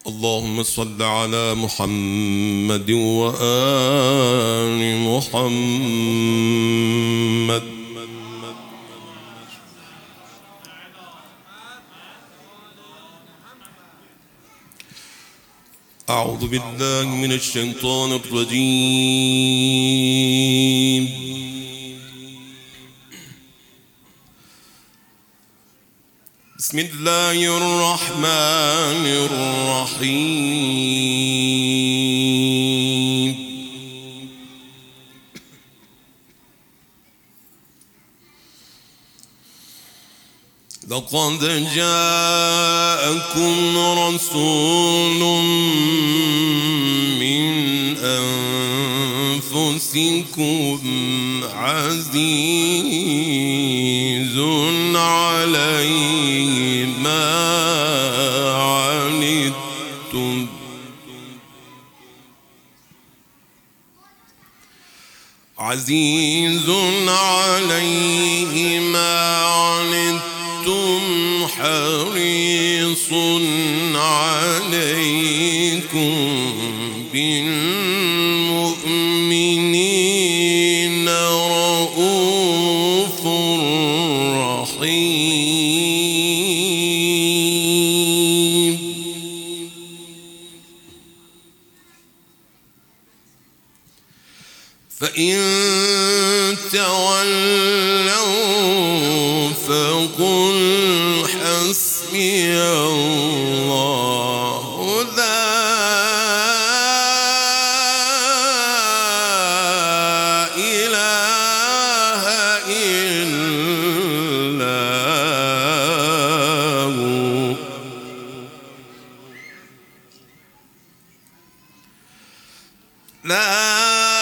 اللهم صل على محمد وآل محمد. أعوذ بالله من الشيطان الرجيم. بسم الله الرحمن الرحيم. لقد جاءكم رسول من أنفسكم عزيز عليه ما عنتم حريص عليكم بالمؤمنين رؤوف رحيم. فإن تولوا فقل حسبي الله لا إله إلا هو لا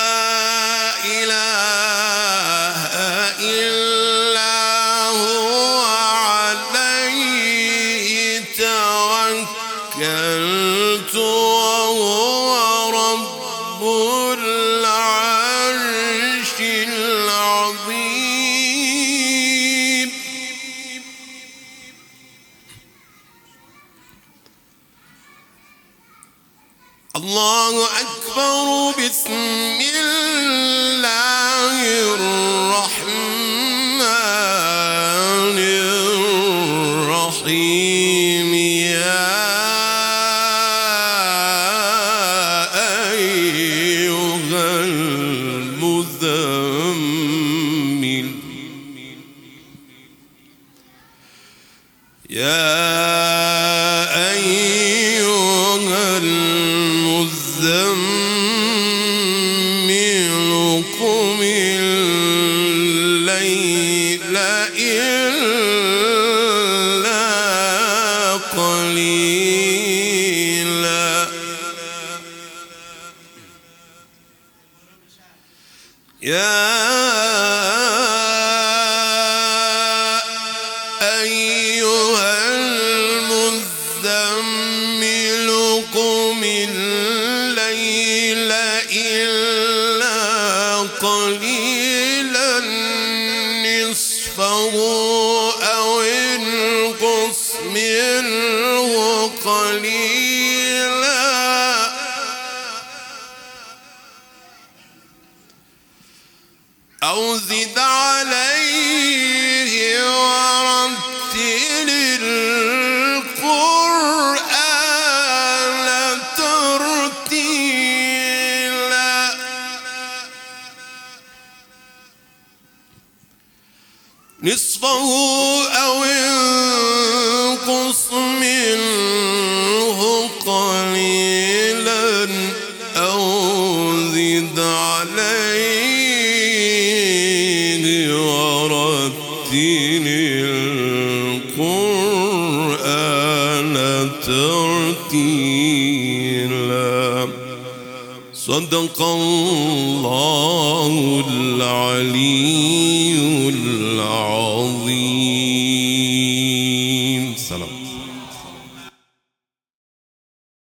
وهو رب العرش العظيم. الله أكبر. بسم الله الرحمن الرحيم. يا أيها المزمل قم الليل إلا قليلا. يا أيها المزمل قم الليل إلا قليلا نصفه أو انقص منه قليلا أو زد عليه ورتل القرآن ترتيلا. نصفه أو انقص منه قليلا أو زد عليه ورتل القرآن ترتيلا. صدق الله العليم